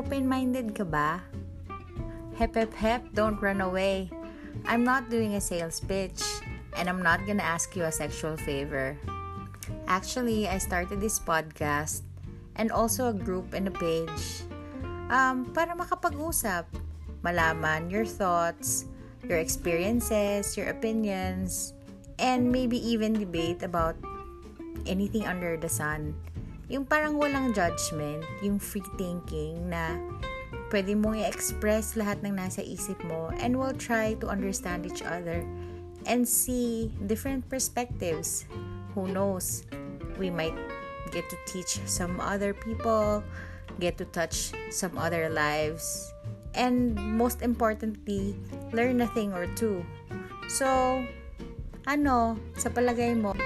Open-minded ka ba? Hep hep hep, don't run away. I'm not doing a sales pitch, and I'm not gonna ask you a sexual favor. Actually, I started this podcast and also a group and a page para makapag-usap, malaman your thoughts, your experiences, your opinions, and maybe even debate about anything under the sun. Yung parang walang judgment, yung free thinking na pwede mong i-express lahat ng nasa isip mo, and we'll try to understand each other and see different perspectives. Who knows? We might get to teach some other people, get to touch some other lives, and most importantly, learn a thing or two. So, sa palagay mo,